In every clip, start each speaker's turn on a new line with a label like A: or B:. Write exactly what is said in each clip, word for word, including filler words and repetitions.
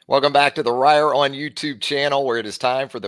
A: Welcome back to the Ryer on YouTube channel, where it is time for the premiere edition of T R and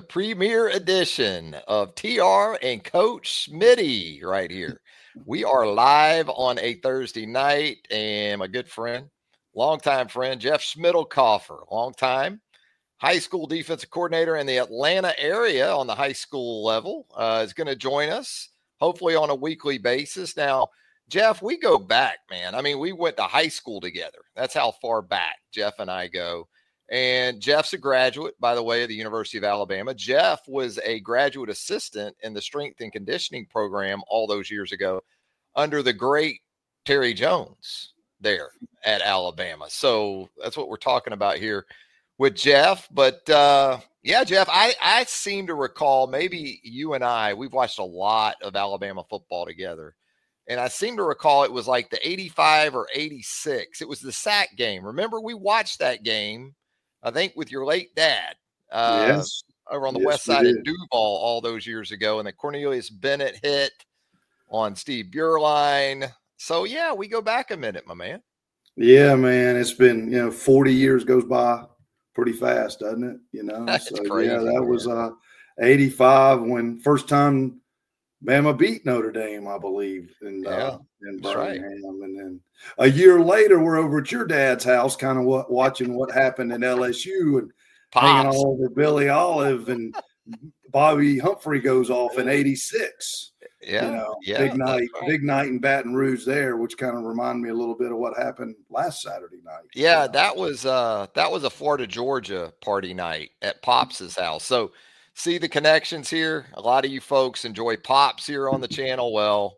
A: Coach Smitty right here. We are live on a Thursday night, and my good friend, longtime friend, Jeff Schmidlkoffer, longtime high school defensive coordinator in the Atlanta area on the high school level, uh, is going to join us, hopefully on a weekly basis. Now, Jeff, we go back, man. I mean, we went to high school together. That's how far back Jeff and I go. And Jeff's a graduate, by the way, of the University of Alabama. Jeff was a graduate assistant in the strength and conditioning program all those years ago under the great Terry Jones there at Alabama. So that's what we're talking about here with Jeff. But uh, yeah, Jeff, I, I seem to recall, maybe you and I, we've watched a lot of Alabama football together. And I seem to recall it was like the eighty-five or eighty-six. It was the sack game. Remember, we watched that game, I think, with your late dad uh,
B: yes.
A: over on the
B: yes,
A: west side of Duval all those years ago. And the Cornelius Bennett hit on Steve Buerlein. So, yeah, we go back a minute, my man.
B: Yeah, man. It's been, you know, forty years goes by pretty fast, doesn't it? You know,
A: That's
B: so,
A: crazy,
B: yeah, that
A: man.
B: was uh, eighty-five when first time Bama beat Notre Dame, I believe, in,
A: Yeah,
B: uh, in Birmingham.
A: Right.
B: And then a year later, we're over at your dad's house, kind of what, watching what happened in L S U and
A: Pops.
B: hanging all over Billy Olive, and Bobby Humphrey goes off in eighty-six.
A: Yeah,
B: you know,
A: yeah,
B: big night,
A: right.
B: big night in Baton Rouge there, which kind of reminded me a little bit of what happened last Saturday night.
A: Yeah,
B: you know?
A: that was uh, that was a Florida Georgia party night at Pops's house. So. See the connections here? A lot of you folks enjoy Pops here on the channel. Well,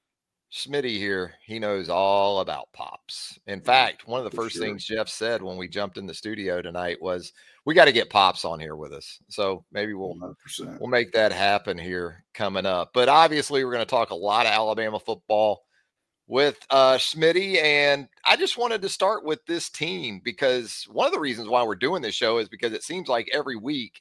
A: Smitty here, he knows all about Pops. In fact, one of the
B: For
A: first
B: sure.
A: things Jeff said when we jumped in the studio tonight was, we got to get Pops on here with us. So maybe we'll
B: one hundred percent.
A: we'll make that happen here coming up. But obviously, we're going to talk a lot of Alabama football with uh, Smitty. And I just wanted to start with this team, because one of the reasons why we're doing this show is because it seems like every week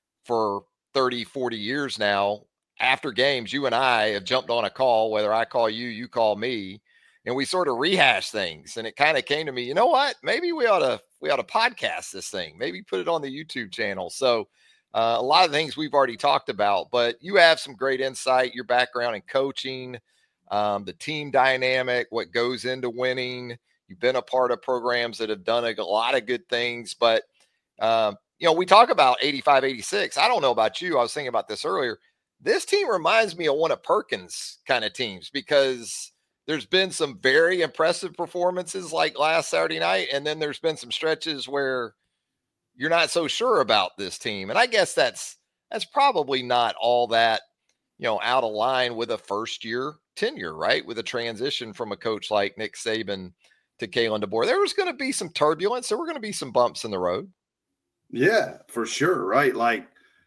A: for thirty, forty years now, after games, you and I have jumped on a call, whether I call you, you call me, and we sort of rehash things. And it kind of came to me, you know what? Maybe we ought to we ought to podcast this thing. Maybe put it on the YouTube channel. So uh, a lot of things we've already talked about, but you have some great insight, your background in coaching, um, the team dynamic, what goes into winning. You've been a part of programs that have done a, a lot of good things, but um, you know, we talk about eighty-five, eighty-six. I don't know about you. I was thinking about this earlier. This team reminds me of one of Perkins' kind of teams, because there's been some very impressive performances like last Saturday night. And then there's been some stretches where you're not so sure about this team. And I guess that's, that's probably not all that, you know, out of line with a first year tenure, right? With a transition from a coach like Nick Saban to Kalen DeBoer. There was going to be some turbulence. There were going to be some bumps in the road.
B: Yeah, for sure. Right. Like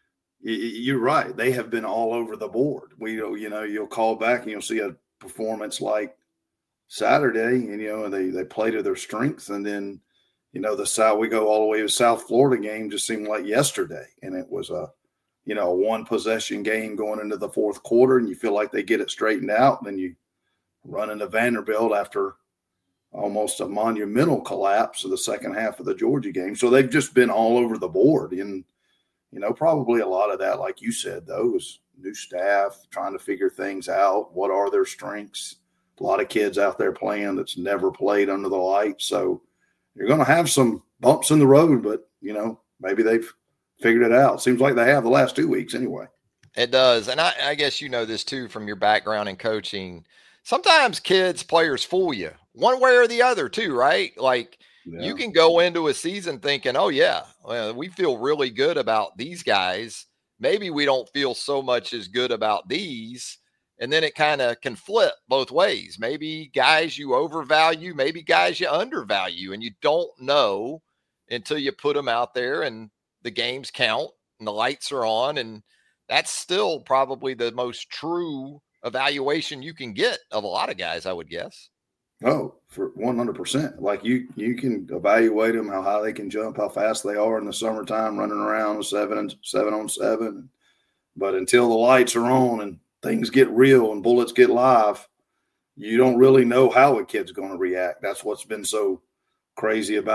B: you're right. They have been all over the board. We, you know, you'll call back and you'll see a performance like Saturday, and, you know, they, they play to their strengths. And then, you know, the South, we go all the way to the South Florida game, just seemed like yesterday. And it was a, you know, a one possession game going into the fourth quarter, and you feel like they get it straightened out. And then you run into Vanderbilt after almost a monumental collapse of the second half of the Georgia game. So they've just been all over the board. And, you know, probably a lot of that, like you said, though, is new staff trying to figure things out. What are their strengths? A lot of kids out there playing that's never played under the lights. So you're going to have some bumps in the road, but, you know, maybe they've figured it out. Seems like they have the last two weeks anyway.
A: It does. And I, I guess you know this, too, from your background in coaching. Sometimes kids, players fool you one way or the other too, right? Like yeah. You can go into a season thinking, oh yeah, well, we feel really good about these guys. Maybe we don't feel so much as good about these. And then it kind of can flip both ways. Maybe guys you overvalue, maybe guys you undervalue, and you don't know until you put them out there and the games count and the lights are on. And that's still probably the most true evaluation you can get of a lot of guys, I would guess.
B: Oh, for one hundred percent. Like you, you can evaluate them, how high they can jump, how fast they are in the summertime, running around with seven and seven on seven. But until the lights are on and things get real and bullets get live, you don't really know how a kid's going to react. That's what's been so crazy about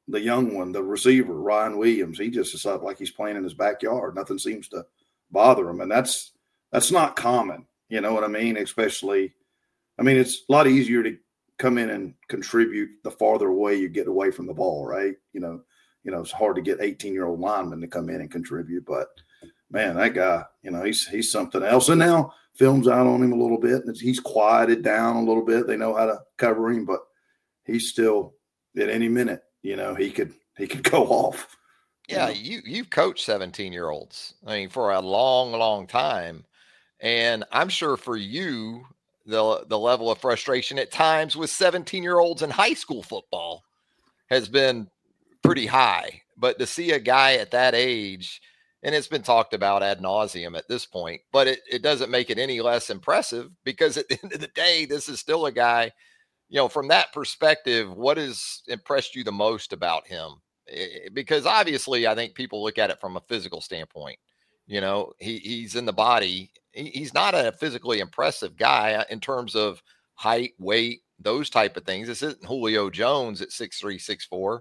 B: the young one, the receiver, Ryan Williams, he just is like he's playing in his backyard. Nothing seems to bother him. And that's, that's not common. You know what I mean? Especially, I mean, it's a lot easier to come in and contribute the farther away you get away from the ball, right? You know, you know, it's hard to get eighteen-year-old linemen to come in and contribute, but man, that guy, you know, he's he's something else. And now film's out on him a little bit, and he's quieted down a little bit. They know how to cover him, but he's still at any minute, you know, he could he could go off.
A: Yeah, you you've coached seventeen-year-olds. I mean, for a long, long time. And I'm sure for you, the the level of frustration at times with seventeen-year-olds in high school football has been pretty high. But to see a guy at that age, and it's been talked about ad nauseum at this point, but it, it doesn't make it any less impressive, because at the end of the day, this is still a guy, you know, from that perspective, what has impressed you the most about him? Because obviously, I think people look at it from a physical standpoint. You know, he, he's in the body. He, he's not a physically impressive guy in terms of height, weight, those type of things. This isn't Julio Jones at six three, six four.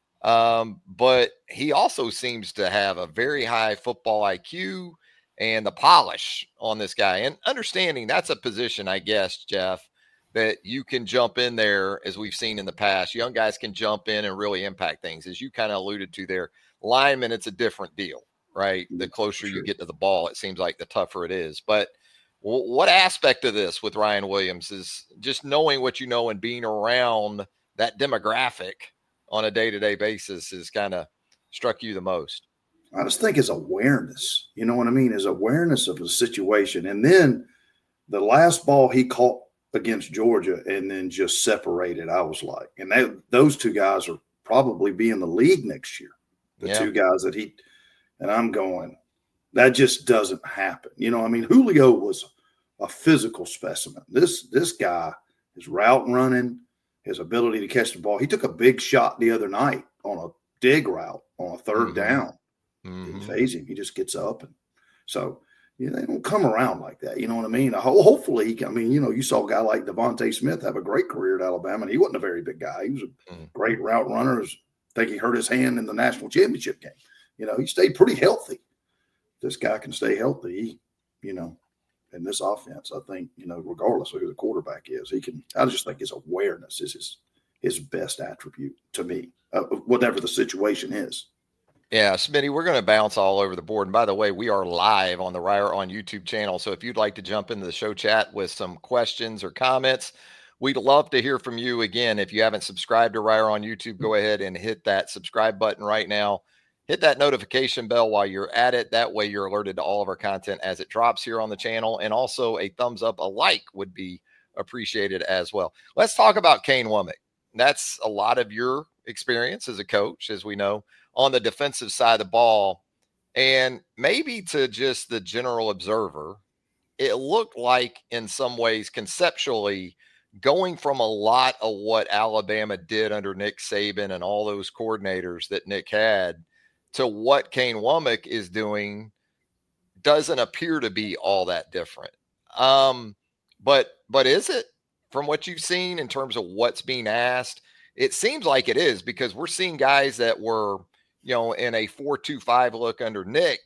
A: Um, but he also seems to have a very high football I Q and the polish on this guy. And understanding that's a position, I guess, Jeff, that you can jump in there, as we've seen in the past. Young guys can jump in and really impact things. As you kind of alluded to there, linemen, it's a different deal, right? The closer you get to the ball, it seems like the tougher it is. But w- what aspect of this with Ryan Williams is just knowing what you know and being around that demographic on a day-to-day basis has kind of struck you the most?
B: I just think his awareness, you know what I mean? His awareness of the situation. And then the last ball he caught against Georgia and then just separated, I was like, and they, those two guys are probably be in the league next year. The
A: Yeah.
B: two guys that he, and I'm going, that just doesn't happen. You know, I mean, Julio was a physical specimen. This, this guy, his route running, his ability to catch the ball. He took a big shot the other night on a dig route on a third
A: Mhm.
B: down.
A: Mhm.
B: Didn't phase him. He just gets up. And so, you know, they don't come around like that. You know what I mean? Ho- Hopefully, I mean, you know, you saw a guy like Devontae Smith have a great career at Alabama, and he wasn't a very big guy. He was a
A: Mhm.
B: great route runner. I think he hurt his hand in the national championship game. You know, he stayed pretty healthy. This guy can stay healthy, he, you know, in this offense, I think, you know, regardless of who the quarterback is, he can, I just think his awareness is his, his best attribute to me, uh, whatever the situation is.
A: Yeah, Smitty, we're going to bounce all over the board. And by the way, we are live on the Ryer on YouTube channel. So if you'd like to jump into the show chat with some questions or comments, we'd love to hear from you. Again, if you haven't subscribed to Ryer on YouTube, go ahead and hit that subscribe button right now. Hit that notification bell while you're at it. That way you're alerted to all of our content as it drops here on the channel. And also a thumbs up, a like would be appreciated as well. Let's talk about Kane Wommack. That's a lot of your experience as a coach, as we know, on the defensive side of the ball. And maybe to just the general observer, it looked like in some ways conceptually going from a lot of what Alabama did under Nick Saban and all those coordinators that Nick had to what Kane Wommack is doing doesn't appear to be all that different. Um, but, but is it, from what you've seen in terms of what's being asked? It seems like it is, because we're seeing guys that were, you know, in a four two five look under Nick,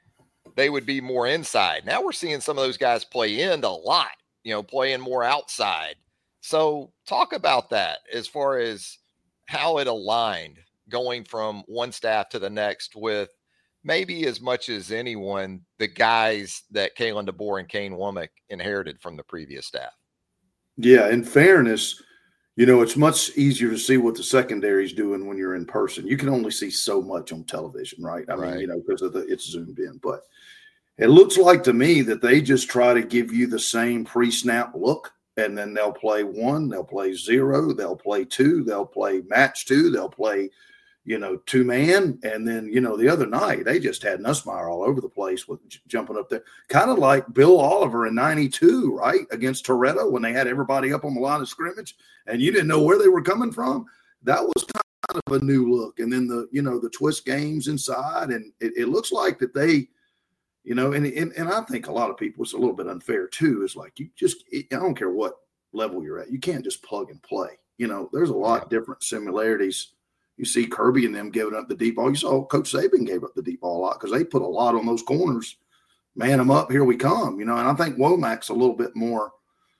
A: they would be more inside. Now we're seeing some of those guys play in a lot, you know, playing more outside. So talk about that as far as how it aligned going from one staff to the next with maybe as much as anyone, the guys that Kalen DeBoer and Kane Wommack inherited from the previous staff.
B: Yeah, in fairness, you know, it's much easier to see what the secondary is doing when you're in person. You can only see so much on television, right? I
A: Right.
B: mean, you know, because of the it's zoomed in. But it looks like to me that they just try to give you the same pre-snap look, and then they'll play one, they'll play zero, they'll play two, they'll play match two, they'll play, you know, two man. And then, you know, the other night they just had Nussmeier all over the place with j- jumping up there, kind of like Bill Oliver in ninety-two, right? Against Toretto when they had everybody up on the line of scrimmage and you didn't know where they were coming from. That was kind of a new look. And then the, you know, the twist games inside. And it, it looks like that they, you know, and, and and I think a lot of people, it's a little bit unfair too. Is like, you just, I don't care what level you're at. You can't just plug and play. You know, there's a lot
A: Yeah.
B: different similarities, you see Kirby and them giving up the deep ball. You saw Coach Saban gave up the deep ball a lot because they put a lot on those corners. Man them up, here we come, you know. And I think Womack's a little bit more,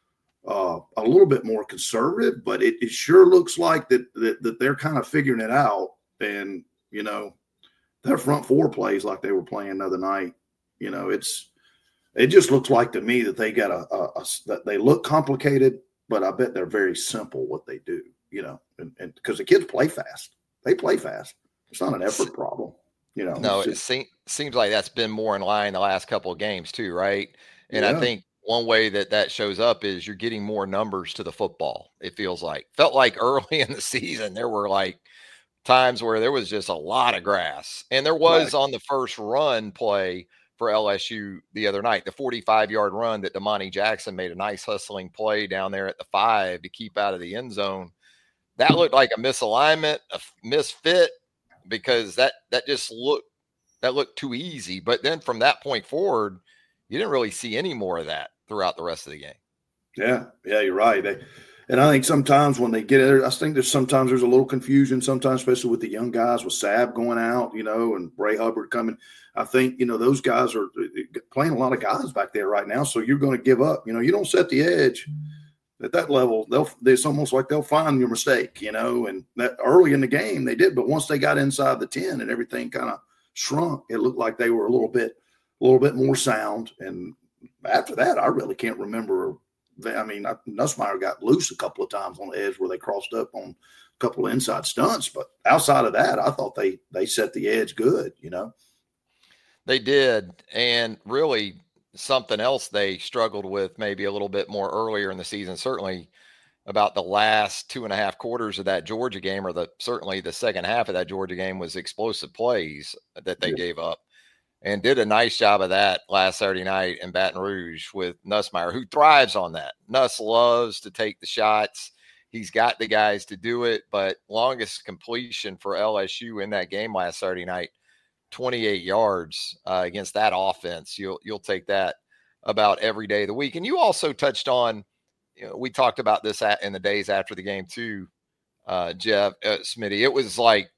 B: uh, a little bit more conservative, but it, it sure looks like that, that that they're kind of figuring it out. And you know, their front four plays like they were playing the other night. You know, it's it just looks like to me that they got a, a, a that they look complicated, but I bet they're very simple what they do. You know, and because the kids play fast, they play fast. It's not an effort problem. You know,
A: no,
B: just,
A: it seems seems like that's been more in line the last couple of games too, right? And
B: yeah.
A: I think one way that that shows up is you're getting more numbers to the football. It feels like felt like early in the season there were like times where there was just a lot of grass, and there was
B: Right.
A: on the first run play for L S U the other night, the forty-five yard run that Damani Jackson made a nice hustling play down there at the five to keep out of the end zone. That looked like a misalignment, a misfit, because that that just looked that looked too easy. But then from that point forward, you didn't really see any more of that throughout the rest of the game.
B: Yeah, yeah, you're right. They, and I think sometimes when they get there, I think there's sometimes there's a little confusion, sometimes, especially with the young guys, with Sabb going out, you know, and Bray Hubbard coming. I think, you know, those guys are playing a lot of guys back there right now. So you're going to give up. You know, you don't set the edge at that level. They'll, it's almost like they'll find your mistake, you know, and that early in the game they did. But once they got inside the ten and everything kind of shrunk, it looked like they were a little bit, a little bit more sound. And after that, I really can't remember. I mean, Nussmeier got loose a couple of times on the edge where they crossed up on a couple of inside stunts. But outside of that, I thought they they set the edge good, you know.
A: They did. And really something else they struggled with maybe a little bit more earlier in the season, certainly about the last two and a half quarters of that Georgia game, or the certainly the second half of that Georgia game, was explosive plays that they yeah. gave up. And did a nice job of that last Saturday night in Baton Rouge with Nussmeier, who thrives on that. Nuss loves to take the shots. He's got the guys to do it, but longest completion for L S U in that game last Saturday night, twenty-eight yards uh, against that offense. You'll you'll take that about every day of the week. And you also touched on, you know, we talked about this at, in the days after the game too, uh, Jeff, uh, Smitty. It was like,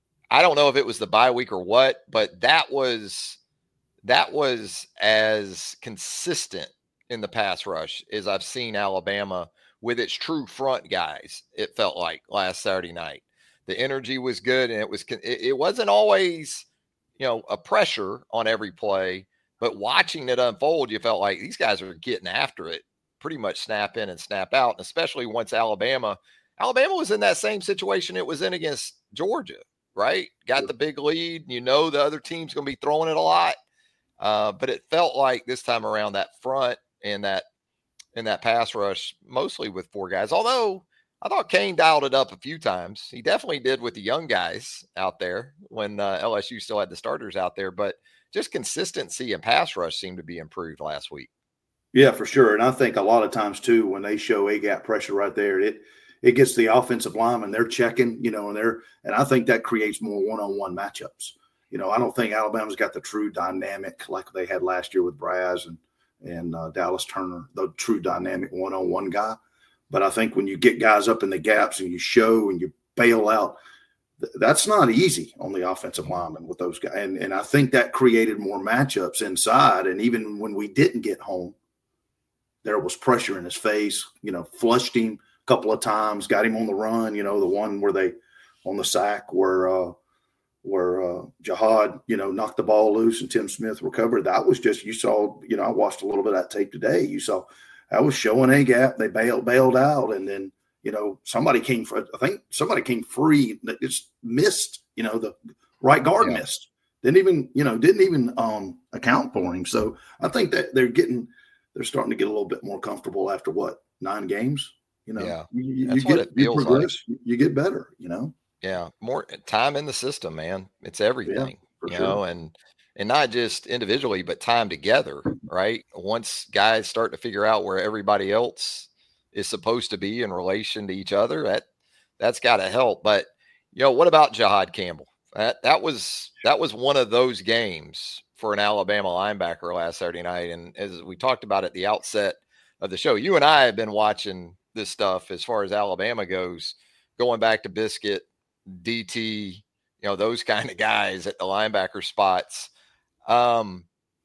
A: I don't know if it was the bye week or what, but that was that was as consistent in the pass rush as I've seen Alabama with its true front guys. It felt like last Saturday night, the energy was good, and it was it, it wasn't always, you know, a pressure on every play, but watching it unfold, you felt like these guys are getting after it, pretty much snap in and snap out, and especially once Alabama, Alabama was in that same situation it was in against Georgia. Right? Got the big lead. You know the other team's going to be throwing it a lot. Uh, but it felt like this time around that front and that and that pass rush, mostly with four guys. Although I thought Kane dialed it up a few times. He definitely did with the young guys out there when uh, L S U still had the starters out there. But just consistency and pass rush seemed to be improved last week.
B: Yeah, for sure. And I think a lot of times, too, when they show A-gap pressure right there, it – it gets the offensive linemen, they're checking, you know, and they're, and I think that creates more one-on-one matchups. You know, I don't think Alabama's got the true dynamic like they had last year with Braz and, and uh, Dallas Turner, the true dynamic one-on-one guy. But I think when you get guys up in the gaps and you show and you bail out, th- that's not easy on the offensive lineman with those guys. And, and I think that created more matchups inside. And even when we didn't get home, there was pressure in his face, you know, flushed him couple of times, got him on the run, you know, the one where they on the sack where uh where uh Jihad, you know, knocked the ball loose and Tim Smith recovered. That was just, you saw, you know, I watched a little bit of that tape today. You saw that was showing a gap. They bailed bailed out, and then, you know, somebody came for I think somebody came free that just missed, you know, the right guard yeah. missed. Didn't even, you know, didn't even um account for him. So I think that they're getting they're starting to get a little bit more comfortable after what, nine games? You know,
A: yeah,
B: you,
A: that's
B: you
A: what
B: get,
A: it feels
B: you progress,
A: like.
B: You get better, you know?
A: Yeah. More time in the system, man. It's everything,
B: yeah,
A: you
B: sure.
A: know, and, and not just individually, but time together, right? Once guys start to figure out where everybody else is supposed to be in relation to each other, that that's got to help. But, you know, what about Jihad Campbell? That, that was, that was one of those games for an Alabama linebacker last Saturday night. And as we talked about at the outset of the show, you and I have been watching this stuff as far as Alabama goes, going back to Biscuit D T, you know, those kind of guys at the linebacker spots. Um,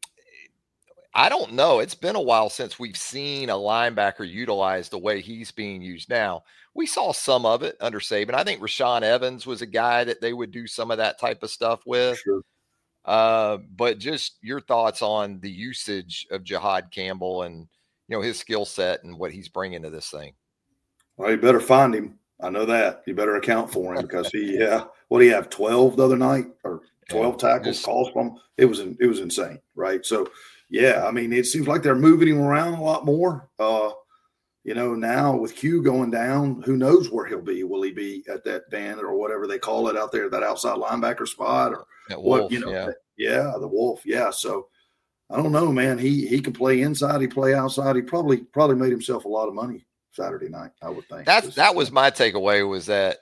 A: I don't know. It's been a while since we've seen a linebacker utilized the way he's being used now. We saw some of it under Saban. I think Rashaan Evans was a guy that they would do some of that type of stuff with.
B: Sure.
A: Uh, but just your thoughts on the usage of Jihad Campbell and, you know, his skill set and what he's bringing to this thing.
B: Well, you better find him. I know that. You better account for him because he, yeah, what do you have, twelve the other night or twelve yeah, tackles, just, calls from him? It was, it was insane, right? So, yeah, I mean, it seems like they're moving him around a lot more. Uh, you know, now with Q going down, who knows where he'll be? Will he be at that band or whatever they call it out there, that outside linebacker spot or
A: that
B: what?
A: Wolf,
B: you know,
A: yeah.
B: yeah, the Wolf, yeah. So I don't know, man. He he can play inside, he play outside. He probably probably made himself a lot of money Saturday night, I would think.
A: That's that was my takeaway, was that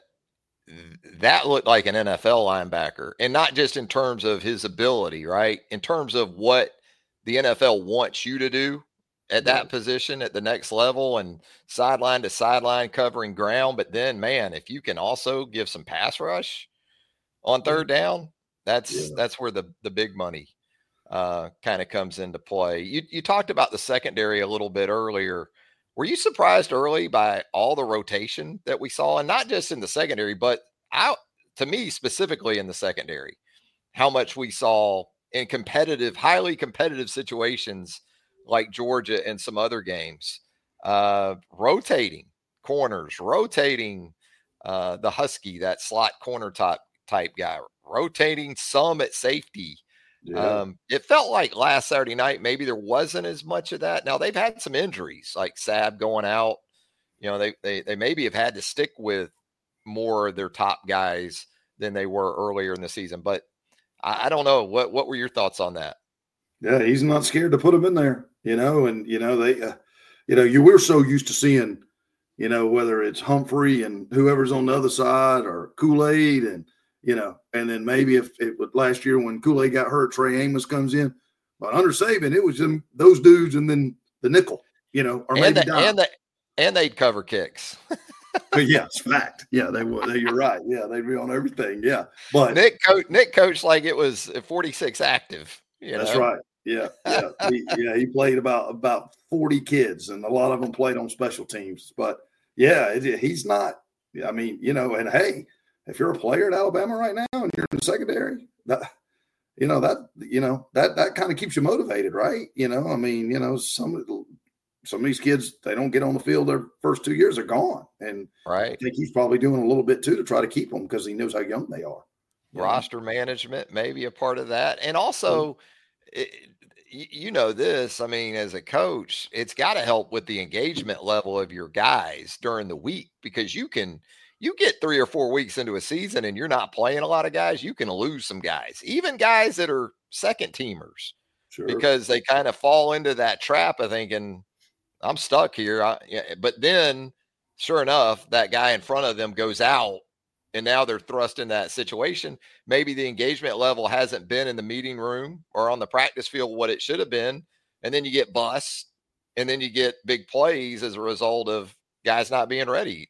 A: that looked like an N F L linebacker, and not just in terms of his ability, right? In terms of what the N F L wants you to do at that right. position at the next level, and sideline to sideline covering ground. But then, man, if you can also give some pass rush on third down, that's yeah. that's where the the big money uh, kind of comes into play. You you talked about the secondary a little bit earlier. Were you surprised early by all the rotation that we saw, and not just in the secondary, but out to me specifically in the secondary, how much we saw in competitive, highly competitive situations like Georgia and some other games, uh, rotating corners, rotating uh, the Husky, that slot corner top type guy, rotating some at safety. Yeah. Um, it felt like last Saturday night, maybe there wasn't as much of that. Now they've had some injuries, like Saab going out. You know, they they they maybe have had to stick with more of their top guys than they were earlier in the season. But I, I don't know. What what were your thoughts on that?
B: Yeah, he's not scared to put him in there, you know, and, you know, they, uh, you know, you we're so used to seeing, you know, whether it's Humphrey and whoever's on the other side or Kool-Aid and, you know, and then maybe if it was last year when Kool-Aid got hurt, Trey Amos comes in. But under Saban, it was them, those dudes and then the nickel, you know, or
A: and
B: maybe
A: the, and, the, and they'd cover kicks.
B: But yeah, it's fact. Yeah, they would. You're right. Yeah, they'd be on everything. Yeah, but
A: Nick coach Nick coached like it was forty-six active. You
B: that's
A: know?
B: right. Yeah, yeah, he, yeah. He played about about forty kids, and a lot of them played on special teams. But yeah, it, he's not. I mean, you know, and hey, if you're a player at Alabama right now and you're in the secondary, that you know that you know that that kind of keeps you motivated, right? You know, I mean, you know, some some of these kids, they don't get on the field their first two years, they're gone, and
A: right.
B: I think he's probably doing a little bit too to try to keep them because he knows how young they are.
A: Roster know? management may be a part of that, and also, it, you know, this. I mean, as a coach, it's got to help with the engagement level of your guys during the week, because you can. You get three or four weeks into a season and you're not playing a lot of guys, you can lose some guys, even guys that are second teamers,
B: sure.
A: because they kind of fall into that trap of thinking, I'm stuck here. I, yeah. But then, sure enough, that guy in front of them goes out, and now they're thrust in that situation. Maybe the engagement level hasn't been in the meeting room or on the practice field what it should have been. And then you get busts, and then you get big plays as a result of guys not being ready.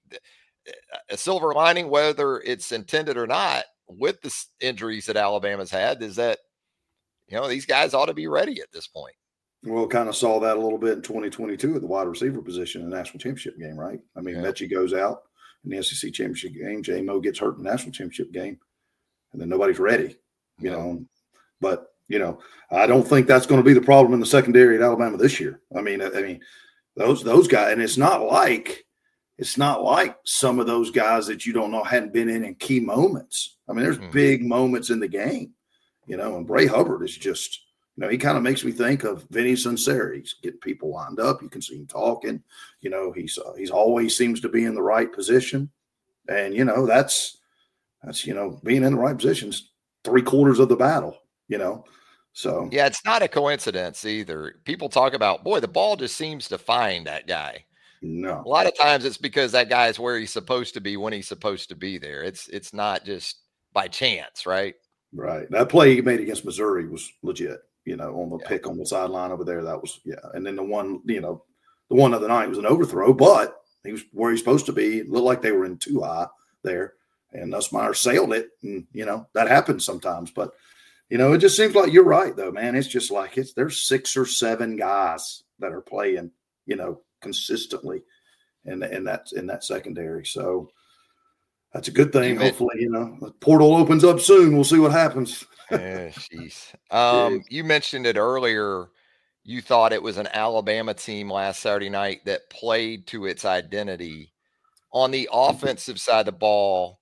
A: A silver lining, whether it's intended or not, with the injuries that Alabama's had, is that, you know, these guys ought to be ready at this point.
B: Well, kind of saw that a little bit in twenty twenty-two at the wide receiver position in the national championship game, right? I mean, yeah. Mechie goes out in the S E C championship game. J-Mo gets hurt in the national championship game, and then nobody's ready, you yeah. know. But, you know, I don't think that's going to be the problem in the secondary at Alabama this year. I mean, I, I mean, those those guys, and it's not like – It's not like some of those guys that you don't know hadn't been in in key moments. I mean, there's mm-hmm. big moments in the game, you know, and Bray Hubbard is just, you know, he kind of makes me think of Vinny Sunseri. He's getting people lined up. You can see him talking. You know, he's uh, he's always seems to be in the right position. And, you know, that's, that's you know, being in the right positions, three quarters of the battle, you know. So,
A: yeah, it's not a coincidence either. People talk about, boy, the ball just seems to find that guy.
B: No.
A: A lot of times it's because that guy is where he's supposed to be when he's supposed to be there. It's it's not just by chance, right?
B: Right. That play he made against Missouri was legit, you know, on the
A: yeah.
B: pick on the sideline over there. That was, yeah. And then the one, you know, the one other night was an overthrow, but he was where he's supposed to be. It looked like they were in too high there. and Nussmeier sailed it. And, you know, that happens sometimes. But, you know, it just seems like you're right, though, man. It's just like it's there's six or seven guys that are playing, you know, consistently in, in, that, in that secondary. So that's a good thing. You Hopefully, you know, the portal opens up soon. We'll see what happens.
A: Yeah, jeez. Um, you mentioned it earlier. You thought it was an Alabama team last Saturday night that played to its identity. On the offensive side of the ball,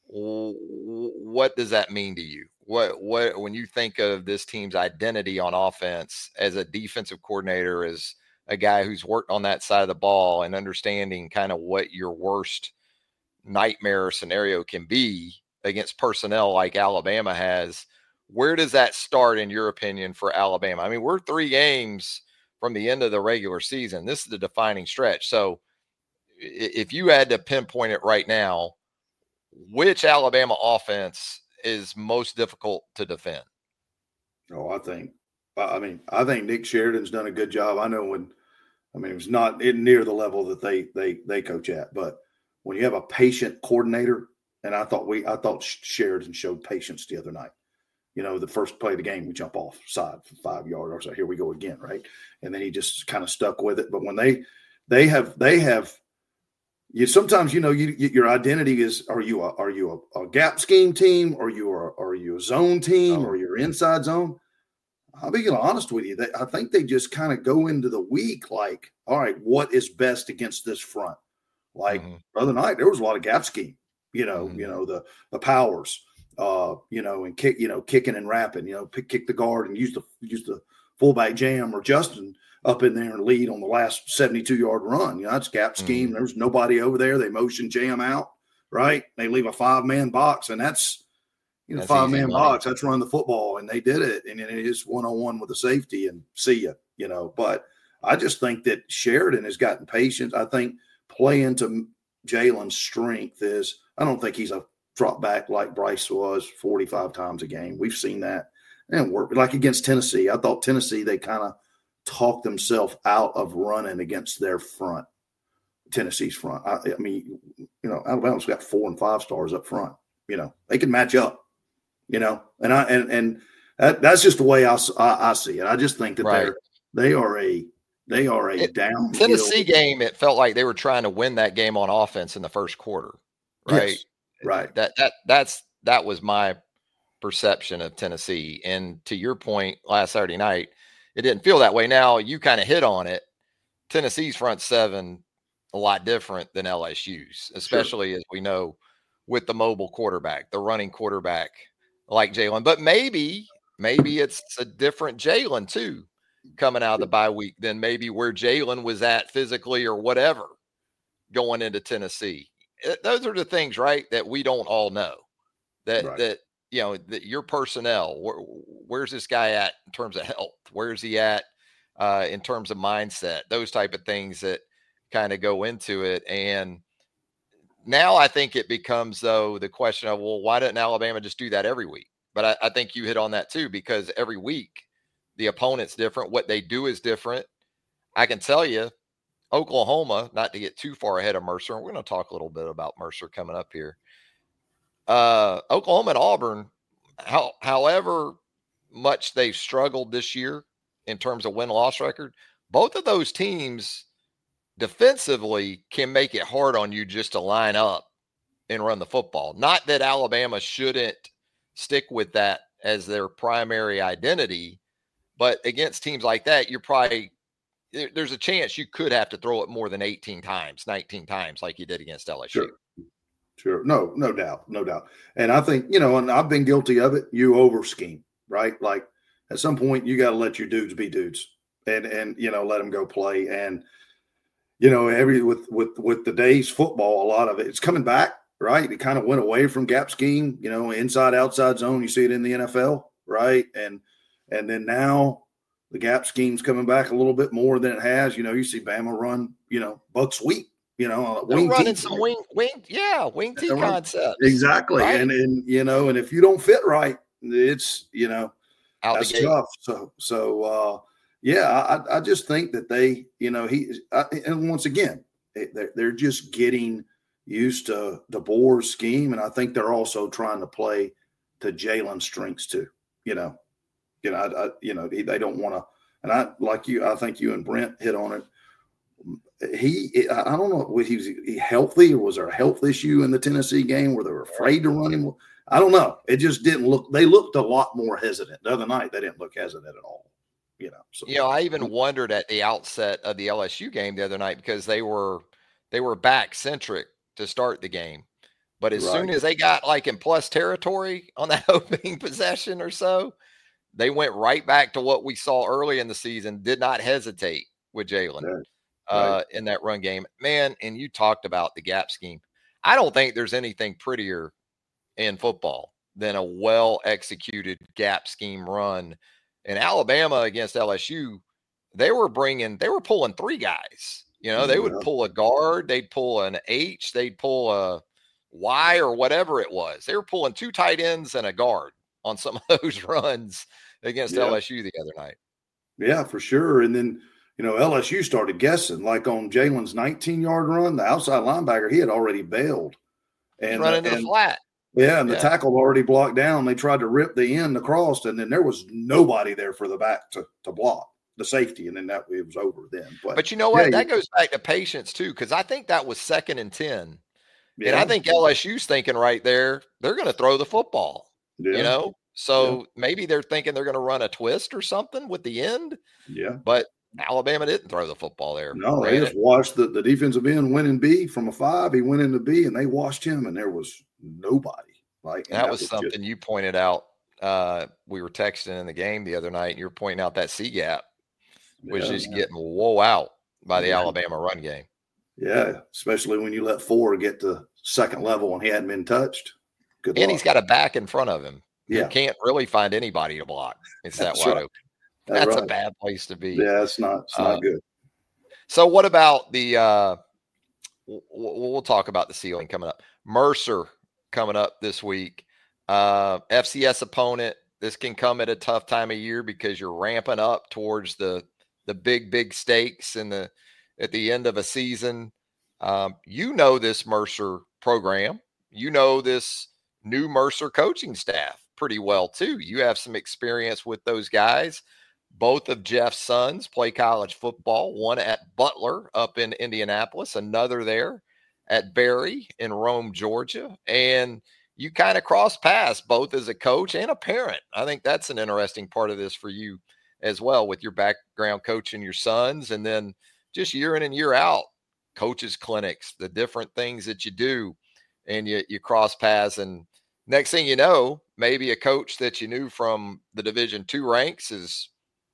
A: what does that mean to you? What what when you think of this team's identity on offense as a defensive coordinator, as a guy who's worked on that side of the ball and understanding kind of what your worst nightmare scenario can be against personnel like Alabama has, where does that start in your opinion for Alabama? I mean, we're three games from the end of the regular season. This is the defining stretch. So if you had to pinpoint it right now, which Alabama offense is most difficult to defend?
B: Oh, I think, I mean, I think Nick Sheridan's done a good job. I know when, I mean, it was not near the level that they they they coach at, but when you have a patient coordinator, and I thought we, I thought Sheridan showed patience the other night. You know, the first play of the game, we jump off side for five yards. So here we go again, right? And then he just kind of stuck with it. But when they, they have, they have, you sometimes, you know, you, you your identity is: are you a are you a, a gap scheme team, or you are are you a zone team,
A: Oh.
B: or you're inside zone? I'll be honest with you. They, I think they just kind of go into the week like, all right, what is best against this front? Like mm-hmm. the other night, there was a lot of gap scheme. You know, mm-hmm. you know the the powers. Uh, you know, and kick, you know, kicking and wrapping, you know, pick, kick the guard and use the use the fullback jam or Justin up in there and lead on the last seventy-two yard run. You know, that's gap scheme. Mm-hmm. There's nobody over there. They motion jam out, right? They leave a five man box, and that's you know, five man box. That's run the football, and they did it. And it is one on one with the safety, and see ya, you know. But I just think that Sheridan has gotten patience. I think playing to Jalen's strength is. I don't think he's a drop back like Bryce was forty-five times a game. We've seen that and work like against Tennessee. I thought Tennessee, they kind of talked themselves out of running against their front, Tennessee's front. I, I mean, you know, Alabama's got four and five stars up front. You know, they can match up, you know, and I, and, and that, that's just the way I, I, I see it. I just think that right. they're, they are a, they are a it, down
A: Tennessee game. It felt like they were trying to win that game on offense in the first quarter. Right.
B: Yes. Right.
A: That that that's that was my perception of Tennessee. And to your point, last Saturday night, it didn't feel that way. Now you kind of hit on it. Tennessee's front seven a lot different than L S U's, especially sure. as we know with the mobile quarterback, the running quarterback like Jalen. But maybe maybe it's a different Jalen too coming out of the bye week than maybe where Jalen was at physically or whatever going into Tennessee. Those are the things, right, that we don't all know. That right. that you know that your personnel. Where, where's this guy at in terms of health? Where's he at uh, in terms of mindset? Those type of things that kind of go into it. And now I think it becomes though the question of, well, why didn't Alabama just do that every week? But I, I think you hit on that too, because every week the opponent's different. What they do is different. I can tell you. Oklahoma, not to get too far ahead of Mercer, and we're going to talk a little bit about Mercer coming up here. Uh, Oklahoma and Auburn, how, however much they've struggled this year in terms of win-loss record, both of those teams defensively can make it hard on you just to line up and run the football. Not that Alabama shouldn't stick with that as their primary identity, but against teams like that, you're probably there's a chance you could have to throw it more than eighteen times, nineteen times like you did against L S U.
B: Sure. Sure. No, no doubt. No doubt. And I think, you know, and I've been guilty of it. You over scheme, right? Like at some point you got to let your dudes be dudes and, and, you know, let them go play. And, you know, every, with, with, with the day's football, a lot of it, it's coming back, right? It kind of went away from gap scheme, you know, inside, outside zone. You see it in the N F L, right? And, and then now, the gap scheme's coming back a little bit more than it has. You know, you see Bama run, you know, buck sweep, you know,
A: wing running some wing, wing, yeah, wing T concepts.
B: Exactly. Right? And, and, you know, and if you don't fit right, it's, you know,
A: Out
B: that's tough. So, so, uh, yeah, I, I just think that they, you know, he, I, and once again, they're, they're just getting used to DeBoer's scheme, and I think they're also trying to play to Jalen's strengths too. You know, you know, I, I, you know, they don't want to. And I like you. I think you and Brent hit on it. He, I don't know, was he, he healthy, or was there a health issue in the Tennessee game where they were afraid to run him? I don't know. It just didn't look. They looked a lot more hesitant the other night. They didn't look hesitant at all. You know. So,
A: you know, I even wondered at the outset of the L S U game the other night because they were they were back centric to start the game, but as right. soon as they got like in plus territory on that opening possession or so, they went right back to what we saw early in the season. Did not hesitate with Jalen right. uh, right. in that run game, man. And you talked about the gap scheme. I don't think there's anything prettier in football than a well executed gap scheme run. In Alabama against L S U, they were bringing, they were pulling three guys. You know, they would pull a guard, they'd pull an H, they'd pull a Y or whatever it was. They were pulling two tight ends and a guard on some of those runs against yeah. L S U the other night.
B: Yeah, for sure. And then, you know, L S U started guessing, like on Jalen's nineteen-yard run, the outside linebacker, he had already bailed.
A: And running into the flat.
B: Yeah, and the
A: yeah.
B: tackle already blocked down. They tried to rip the end across, and then there was nobody there for the back to, to block the safety, and then that it was over then. But,
A: but you know what?
B: Yeah,
A: that
B: you,
A: goes back to patience, too, because I think that was second and ten. Yeah. And I think L S U's thinking right there, they're going to throw the football, yeah. you know? So yeah. maybe they're thinking they're going to run a twist or something with the end.
B: Yeah.
A: But Alabama didn't throw the football there.
B: No, they just watched the, the defensive end win in B from a five. He went into B, and they watched him, and there was nobody. Like
A: that, that was, was something just, you pointed out. Uh, we were texting in the game the other night, and you were pointing out that C gap was yeah, just yeah. getting whoa out by the yeah. Alabama run game.
B: Yeah, especially when you let four get to second level and he hadn't been touched. Good
A: and
B: luck.
A: He's got a back in front of him.
B: Yeah.
A: You can't really find anybody to block. It's that
B: That's
A: wide
B: right.
A: open.
B: That's,
A: That's
B: right.
A: a bad place to be.
B: Yeah, it's not. It's not uh, good.
A: So what about the? Uh, we'll, we'll talk about the ceiling coming up. Mercer coming up this week. Uh, F C S opponent. This can come at a tough time of year because you're ramping up towards the the big big stakes in the at the end of a season. Um, you know this Mercer program. You know this new Mercer coaching staff pretty well too. You have some experience with those guys. Both of Jeff's sons play college football. One at Butler up in Indianapolis, another there at Berry in Rome, Georgia, and you kind of cross paths both as a coach and a parent. I think that's an interesting part of this for you as well, with your background coaching your sons, and then just year in and year out, coaches clinics, the different things that you do, and you, you cross paths. And next thing you know, maybe a coach that you knew from the Division two ranks is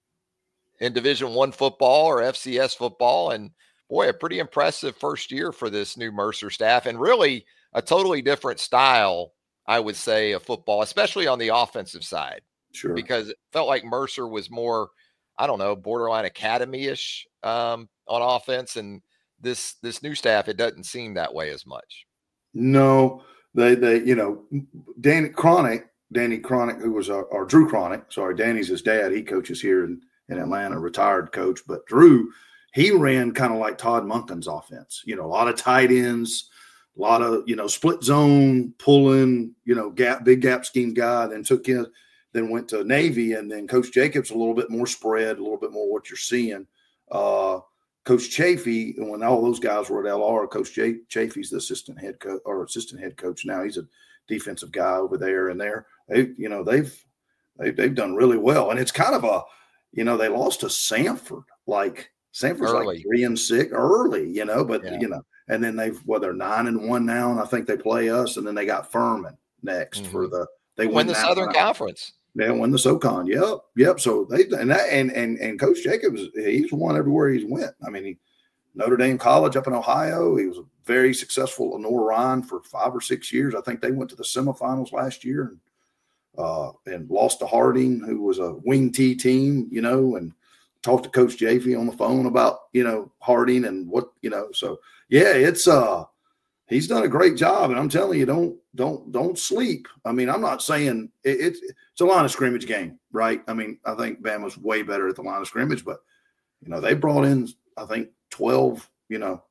A: in Division one football or F C S football. And boy, a pretty impressive first year for this new Mercer staff, and really a totally different style, I would say, of football, especially on the offensive side.
B: Sure.
A: Because it felt like Mercer was more, I don't know, borderline academy-ish um, on offense. And this this new staff, it doesn't seem that way as much.
B: No, they, they you know, Danny Cronic, Danny Cronic, who was our, or Drew Cronic, sorry, Danny's his dad. He coaches here in, in Atlanta, retired coach. But Drew, he ran kind of like Todd Monken's offense. You know, a lot of tight ends, a lot of, you know, split zone, pulling, you know, gap, big gap scheme guy, then took him, then went to Navy, and then Coach Jacobs a little bit more spread, a little bit more what you're seeing. Uh, Coach Chafee, and when all those guys were at L R, Coach J- Chafee's the assistant head coach or assistant head coach now. He's a defensive guy over there, and there, they, you know, they've they, they've done really well. And it's kind of a, you know, they lost to Samford, like Samford's early. like three and six early, you know, but yeah. you know, and then they've well, they're nine and one now, and I think they play us, and then they got Furman next mm-hmm. for the they
A: win the Southern Conference.
B: They win the SoCon. Yep, yep. So they and that and and and Coach Jacobs, he's won everywhere he's went. I mean, he Notre Dame College up in Ohio. He was very successful at Lenore Ryan for five or six years. I think they went to the semifinals last year and uh, and lost to Harding, who was a wing T team. You know, and talked to Coach Jafee on the phone about you know Harding and what you know. So yeah, it's uh. He's done a great job, and I'm telling you, don't don't don't sleep. I mean, I'm not saying it, it's it's a line of scrimmage game, right? I mean, I think Bama's way better at the line of scrimmage, but you know they brought in I think twelve, you know,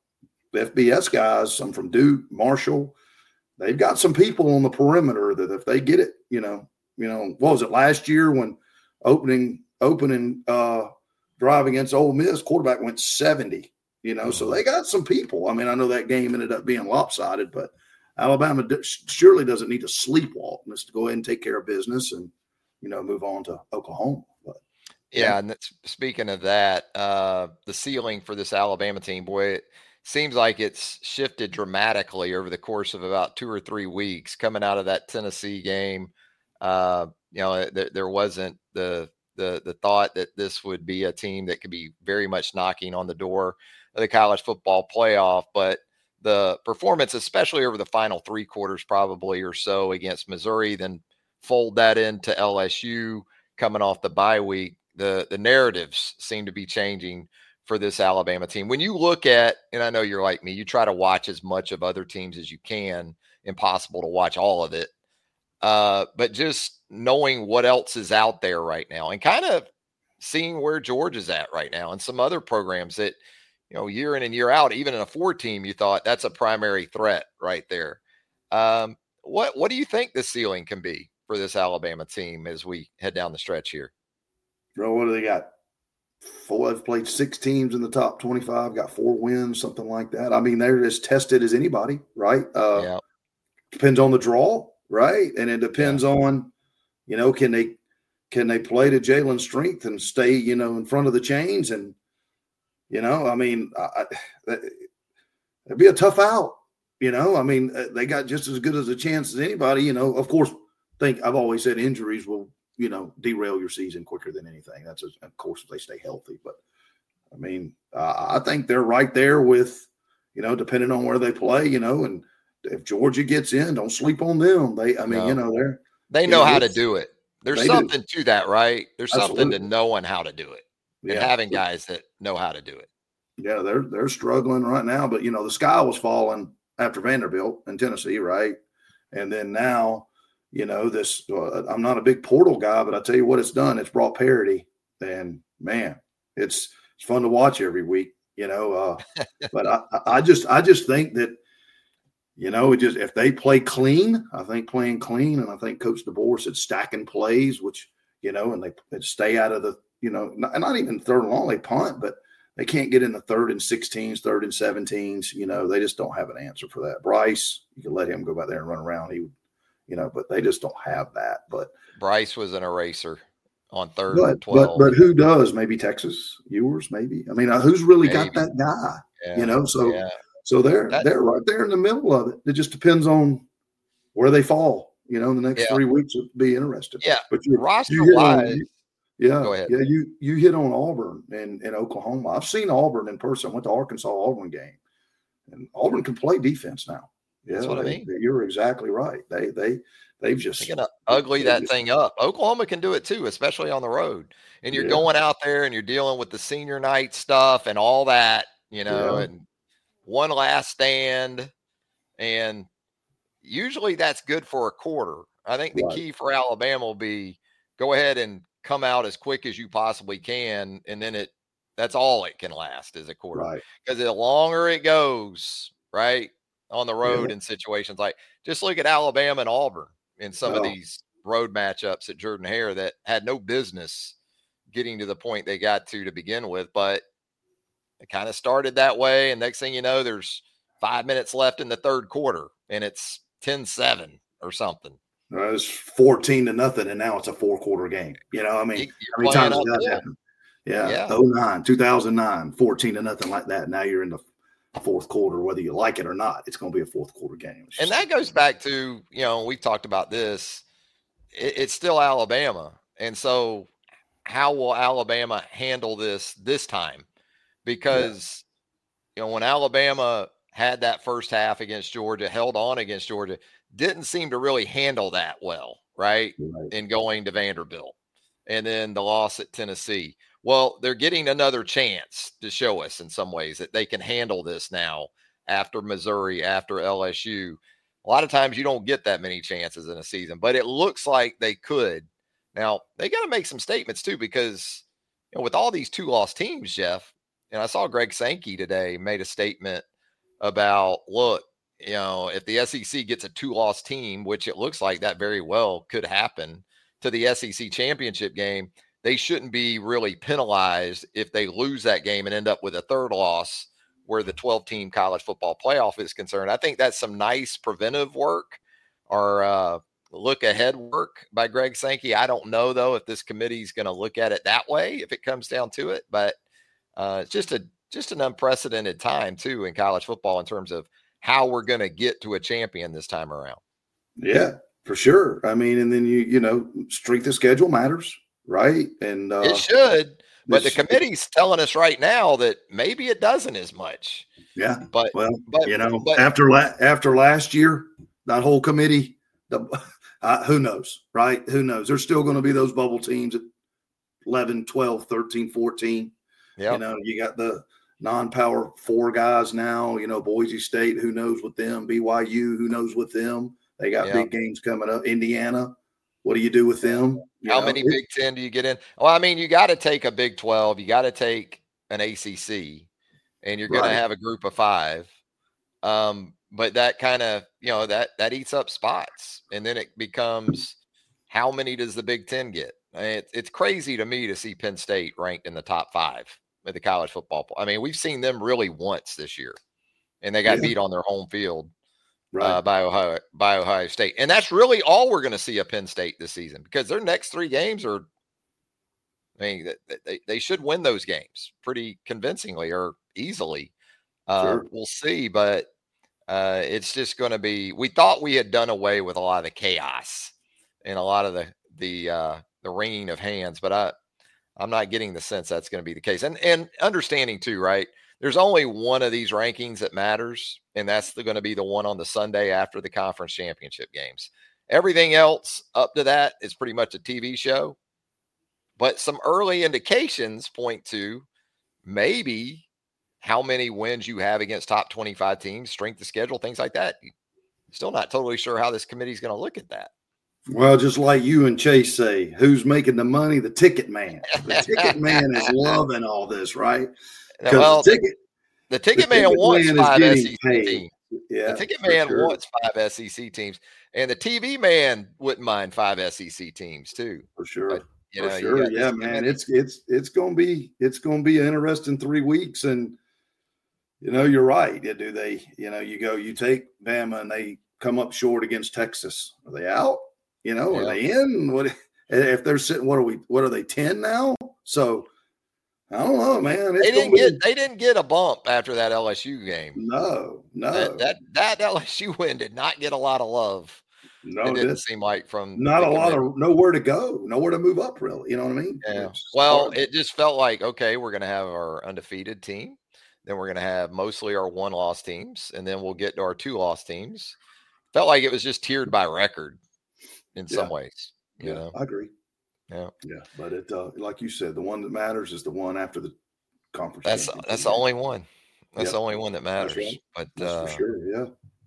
B: F B S guys, some from Duke, Marshall. They've got some people on the perimeter that if they get it, you know, you know, what was it last year when opening opening uh, drive against Ole Miss, quarterback went seventy, you know, so they got some people. I mean, I know that game ended up being lopsided, but Alabama surely doesn't need to sleepwalk. Just to go ahead and take care of business and, you know, move on to Oklahoma. But,
A: yeah. yeah, and that's, speaking of that, uh, the ceiling for this Alabama team, boy, it seems like it's shifted dramatically over the course of about two or three weeks coming out of that Tennessee game. Uh, you know, there, there wasn't the the the thought that this would be a team that could be very much knocking on the door of the college football playoff, but the performance, especially over the final three quarters, probably or so against Missouri, then fold that into L S U coming off the bye week. The the narratives seem to be changing for this Alabama team. When you look at, and I know you're like me, you try to watch as much of other teams as you can. Impossible to watch all of it. Uh, but just knowing what else is out there right now and kind of seeing where Georgia's at right now and some other programs that, you know, year in and year out, even in a four team, you thought that's a primary threat right there. Um, what, what do you think the ceiling can be for this Alabama team as we head down the stretch here?
B: Bro, what do they got? Four, they've played six teams in the top twenty-five, got four wins, something like that. I mean, they're as tested as anybody, right? Uh,
A: yeah.
B: Depends on the draw, right? And it depends yeah. on, you know, can they can they play to Jalen's strength and stay, you know, in front of the chains? And, you know, I mean, I, I, it'd be a tough out, you know. I mean, they got just as good as a chance as anybody, you know. Of course, think I've always said injuries will, you know, derail your season quicker than anything. That's, a, of course, if they stay healthy. But, I mean, uh, I think they're right there with, you know, depending on where they play, you know, and if Georgia gets in, don't sleep on them. They, I mean, no. you know, they're.
A: They know how to do it. There's something
B: do.
A: to that, right? There's
B: Absolutely.
A: something to knowing how to do it and
B: yeah.
A: having guys that know how to do it.
B: Yeah, they're they're struggling right now. But, you know, the sky was falling after Vanderbilt in Tennessee, right? And then now, you know, this uh, I'm not a big portal guy, but I tell you what it's done. It's brought parity. And, man, it's it's fun to watch every week, you know. Uh, but I, I just I just think that, you know, it just if they play clean, I think playing clean, and I think Coach DeBoer said stacking plays, which, you know, and they, they stay out of the, you know, not, not even third and long, they punt, but they can't get in the third and sixteens, third and seventeens. You know, they just don't have an answer for that. Bryce, you can let him go back there and run around. He would, you know, but they just don't have that. But
A: Bryce was an eraser on third
B: but,
A: and twelve.
B: But, but who does? Maybe Texas, yours, maybe. I mean, who's really
A: maybe.
B: got that guy?
A: Yeah.
B: You know, so
A: yeah.
B: so they're
A: that,
B: they're right there in the middle of it. It just depends on where they fall. You know, in the next
A: yeah.
B: three weeks, it'll be interesting.
A: Yeah,
B: but you,
A: roster
B: you
A: wise.
B: On, yeah, yeah, you you hit on Auburn and, and Oklahoma. I've seen Auburn in person. I went to Arkansas Auburn game, and Auburn can play defense now. Yeah,
A: that's what
B: they,
A: I mean.
B: They, you're exactly right. They they they've just
A: they're gonna ugly that
B: just,
A: thing up. Oklahoma can do it too, especially on the road. And you're
B: yeah.
A: going out there and you're dealing with the senior night stuff and all that, you know,
B: yeah.
A: and one last stand, and usually that's good for a quarter. I think the
B: right.
A: key for Alabama will be go ahead and come out as quick as you possibly can, and then it that's all it can last is a quarter.
B: Right.
A: Because the longer it goes, right, on the road
B: yeah.
A: in situations like just look at Alabama and Auburn in some
B: oh.
A: of these road matchups at Jordan Hare that had no business getting to the point they got to to begin with, but it kind of started that way, and next thing you know, there's five minutes left in the third quarter, and it's ten seven or something.
B: Uh, it's fourteen to nothing, and now it's a four-quarter game. You know, I mean,
A: You're
B: how many times has that
A: uphill.
B: happened? Yeah,
A: yeah.
B: oh nine, two thousand nine, fourteen to nothing like that. Now you're in the fourth quarter, whether you like it or not. It's going to be a fourth-quarter game.
A: And that goes back to, you know, we talked about this. It, it's still Alabama, and so how will Alabama handle this this time? Because, yeah. you know, when Alabama had that first half against Georgia, held on against Georgia, didn't seem to really handle that well, right?
B: right.
A: In going to Vanderbilt. And then the loss at Tennessee. Well, they're getting another chance to show us in some ways that they can handle this now after Missouri, after L S U. A lot of times you don't get that many chances in a season, but it looks like they could. Now, they got to make some statements too, because, you know, with all these two-loss teams, Jeff, and I saw Greg Sankey today made a statement about, look, you know, if the S E C gets a two-loss team, which it looks like that very well could happen, to the S E C championship game, they shouldn't be really penalized if they lose that game and end up with a third loss where the twelve-team college football playoff is concerned. I think that's some nice preventive work or uh, look-ahead work by Greg Sankey. I don't know, though, if this committee is going to look at it that way if it comes down to it, but uh, it's just a just an unprecedented time, too, in college football in terms of how we're going to get to a champion this time around.
B: Yeah, for sure. I mean, and then you, you know, strength of schedule matters, right? And uh,
A: it should, but the committee's telling us right now that maybe it doesn't as much.
B: Yeah,
A: but
B: well,
A: but,
B: you know,
A: but,
B: after la- after last year, that whole committee, the uh, who knows, right? Who knows? There's still going to be those bubble teams at eleven, twelve, thirteen, fourteen. Yep. You know, you got the non-power four guys now, you know, Boise State, who knows with them, B Y U, who knows with them. They got yeah. big games coming up. Indiana, what do you do with them? You
A: How
B: know?
A: many Big Ten do you get in? Well, I mean, you got to take a Big twelve. You got to take an A C C, and you're going right. to have a group of five. Um, but that kind of, you know, that, that eats up spots. And then it becomes, how many does the Big Ten get? I mean, it, it's crazy to me to see Penn State ranked in the top five with the college football. I mean, we've seen them really once this year, and they got yeah. beat on their home field right. uh, by Ohio by Ohio State. And that's really all we're going to see of Penn State this season, because their next three games are, I mean, they, they should win those games pretty convincingly or easily. Uh, sure. We'll see, but uh, it's just going to be, we thought we had done away with a lot of the chaos and a lot of the, the, uh, the wringing of hands, but I, I'm not getting the sense that's going to be the case. And and understanding too, right? There's only one of these rankings that matters, and that's going to be the one on the Sunday after the conference championship games. Everything else up to that is pretty much a T V show. But some early indications point to maybe how many wins you have against top twenty-five teams, strength of schedule, things like that. Still not totally sure how this committee is going to look at that.
B: Well, just like you and Chase say, who's making the money? The ticket man. The ticket man is loving all this, right?
A: Well, the ticket, the ticket the man ticket wants man five S E C paid. teams. Yeah, the ticket man sure. wants five S E C teams, and the T V man wouldn't mind five S E C teams too.
B: For sure. But,
A: you
B: For
A: know,
B: sure. Yeah, man. Committee. It's it's it's gonna be it's gonna be an interesting three weeks, and you know, you're right. Do they? You know, you go, you take Bama, and they come up short against Texas. Are they out? You know, yeah. are they in? What if they're sitting? What are we? What are they? ten now? So I don't know, man. It's
A: they didn't
B: be,
A: get. They didn't get a bump after that L S U game.
B: No, no.
A: That that, that L S U win did not get a lot of love.
B: No,
A: it didn't
B: it,
A: seem like from
B: not a lot of nowhere to go, nowhere to move up. Really, you know what I mean?
A: Yeah. Well, hard. It just felt like, okay, we're going to have our undefeated team, then we're going to have mostly our one-loss teams, and then we'll get to our two-loss teams. Felt like it was just tiered by record. In yeah. some ways, you
B: yeah,
A: know,
B: I agree.
A: Yeah,
B: yeah, but it, uh, like you said, the one that matters is the one after the conference.
A: That's that's the only one. That's yep. the only one that matters.
B: Right.
A: But
B: that's
A: uh,
B: for sure, yeah.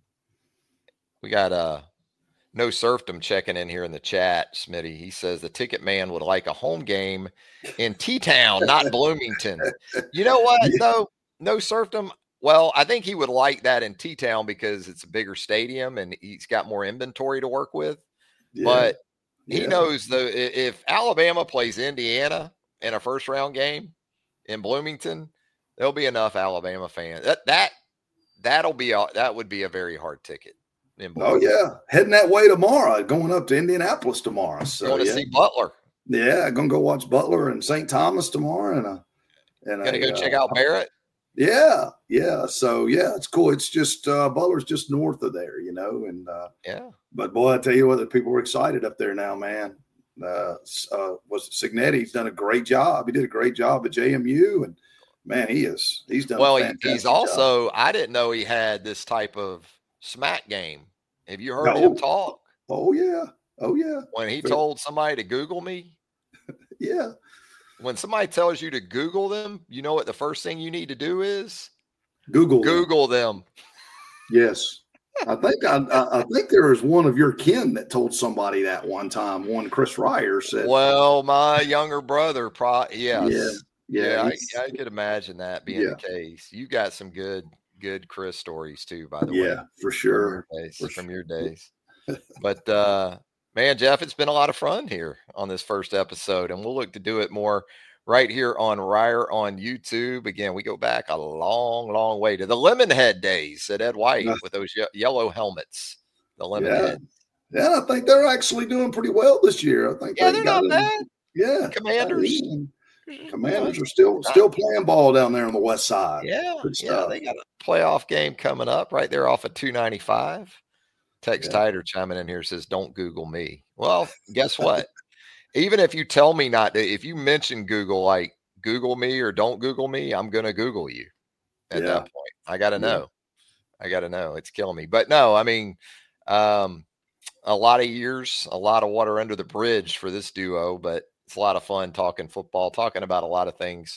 A: We got uh, no serfdom checking in here in the chat. Smitty, he says the ticket man would like a home game in T-Town, not Bloomington. You know what yeah. though? No serfdom. Well, I think he would like that in T-Town because it's a bigger stadium and he's got more inventory to work with. Yeah. But he yeah. knows the if Alabama plays Indiana in a first round game in Bloomington, there'll be enough Alabama fans. That that that'll be a, that would be a very hard ticket. In
B: oh yeah, heading that way tomorrow, going up to Indianapolis tomorrow. So
A: going to
B: yeah.
A: see Butler.
B: Yeah, gonna go watch Butler and Saint Thomas tomorrow, and a and
A: gonna
B: a,
A: go
B: uh,
A: check out Barrett.
B: Yeah, yeah. So yeah, it's cool. It's just uh, Butler's just north of there, you know. And uh,
A: yeah,
B: but boy, I tell you what, the people were excited up there now, man. Uh, uh, was Cignetti's done a great job. He did a great job at J M U, and man, he is. He's done.
A: Well,
B: a fantastic
A: he's also.
B: job.
A: I didn't know he had this type of smack game. Have you heard no. him talk?
B: Oh yeah, oh yeah.
A: When he told somebody to Google me.
B: Yeah.
A: When somebody tells you to Google them, you know what the first thing you need to do is
B: Google
A: Google them. them.
B: Yes, I think I, I think there was one of your kin that told somebody that one time. One Chris Ryer said,
A: "Well, my younger brother, pro yes,
B: yeah, yeah,
A: yeah I, I could imagine that being yeah. the case. You got some good, good Chris stories too, by the way.
B: Yeah, for sure.
A: From your days.
B: For
A: From
B: sure.
A: your days. But uh, man, Jeff, it's been a lot of fun here on this first episode, and we'll look to do it more right here on Ryer on YouTube. Again, we go back a long, long way to the Lemonhead days at Ed White
B: Uh,
A: with those ye- yellow helmets. The
B: Yeah.
A: Lemonhead.
B: Yeah, I think they're actually doing pretty well this year. I think
A: Yeah,
B: they
A: they're
B: got
A: not
B: it.
A: bad.
B: Yeah.
A: Commanders.
B: Commanders are still still playing ball down there on the west side.
A: Yeah,
B: Good
A: yeah,
B: stuff.
A: they got a playoff game coming up right there off of two ninety-five. Tex
B: Yeah.
A: Tider chiming in here says, "Don't Google me." Well, guess what? Even if you tell me not to, if you mention Google, like Google me or don't Google me, I'm gonna Google you at
B: Yeah.
A: that point. I gotta
B: Yeah.
A: know. I gotta know. It's killing me. But no, I mean, um, a lot of years, a lot of water under the bridge for this duo, but it's a lot of fun talking football, talking about a lot of things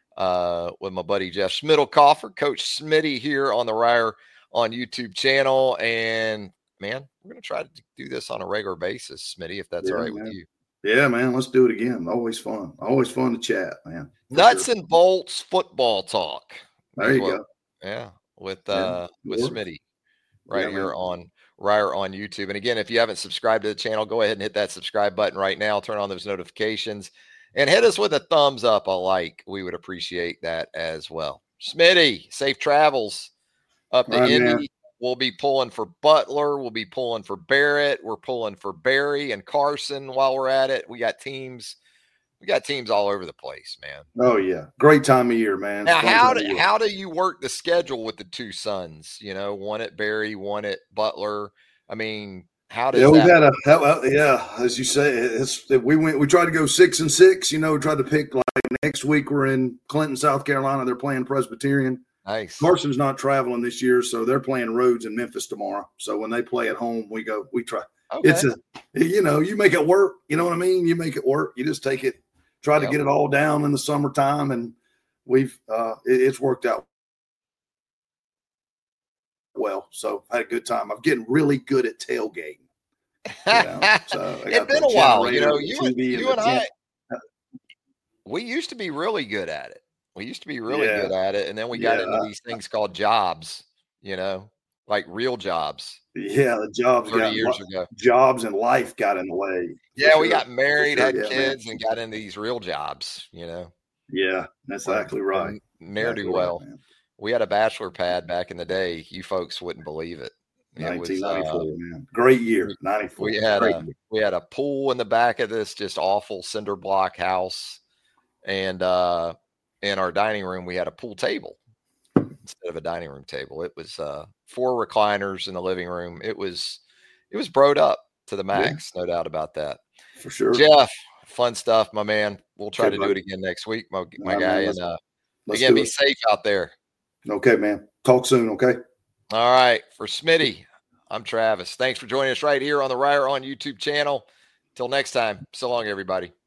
A: uh, with my buddy Jeff Schmittlecoffer, Coach Smitty here on the Ryer on YouTube channel. And man, we're going to try to do this on a regular basis, Smitty, if that's
B: Yeah,
A: all right
B: man.
A: with you.
B: Yeah, man. Let's do it again. Always fun. Always fun to chat, man. For
A: Nuts
B: sure.
A: and bolts football talk.
B: There
A: is
B: you
A: what-
B: go.
A: Yeah, with
B: Yeah,
A: uh, with
B: works.
A: Smitty right
B: Yeah,
A: here
B: man.
A: on Ryer on YouTube. And again, if you haven't subscribed to the channel, go ahead and hit that subscribe button right now. Turn on those notifications and hit us with a thumbs up, a like. We would appreciate that as well. Smitty, safe travels up to
B: All right,
A: Indy.
B: man.
A: We'll be pulling for Butler. We'll be pulling for Barrett. We're pulling for Barry and Carson while we're at it. We got teams. We got teams all over the place, man.
B: Oh yeah, great time of year, man.
A: Now,
B: Fun
A: how
B: time of
A: do
B: year.
A: how do you work the schedule with the two sons? You know, one at Barry, one at Butler. I mean, how does
B: Yeah, we've
A: that?
B: had a how- uh, yeah, as you say, it's we went. We tried to go six and six. You know, we tried to pick like next week. We're in Clinton, South Carolina. They're playing Presbyterian.
A: Nice.
B: Carson's not traveling this year, so they're playing Rhodes in Memphis tomorrow. So when they play at home, we go. We try.
A: Okay.
B: It's a, you know, you make it work. You know what I mean? You make it work. You just take it. Try to
A: Yep.
B: get it all down in the summertime, and we've uh, it, it's worked out well. So I had a good time. I'm getting really good at tailgating. You know? So I
A: It's
B: got
A: been
B: the
A: a while. You
B: generator,
A: know,
B: the
A: you and,
B: T V,
A: you
B: the
A: and I,
B: tent.
A: we used to be really good at it. We used to be really
B: Yeah.
A: good at it, and then we got
B: Yeah.
A: into these things called jobs. You know, like real jobs.
B: Yeah, the jobs
A: thirty
B: got
A: years
B: li-
A: ago.
B: jobs and life got in the way. for
A: Yeah, we
B: sure.
A: got married,
B: sure,
A: had
B: yeah, man.
A: kids, and got into these real jobs. You know,
B: Yeah, that's exactly right.
A: ne'er do
B: Exactly
A: well.
B: right, man.
A: We had a bachelor pad back in the day. You folks wouldn't believe it. It was,
B: nineteen ninety-four,
A: uh,
B: man. Great year. ninety-four.
A: we had
B: Great
A: a
B: year.
A: we had a pool in the back of this just awful cinder block house, and uh, in our dining room we had a pool table instead of a dining room table. It was uh, four recliners in the living room. It was it was broed up to the max, no doubt about that.
B: For sure.
A: Jeff, fun stuff, my man. We'll try
B: Okay,
A: to do
B: buddy.
A: it again next week, my, my
B: All right,
A: guy.
B: man. Let's-
A: And uh,
B: Let's
A: again,
B: do
A: be
B: it.
A: safe out there.
B: Okay, man. Talk soon, okay?
A: All right. For Smitty, I'm Travis. Thanks for joining us right here on the Ryer on YouTube channel. Till next time. So long, everybody.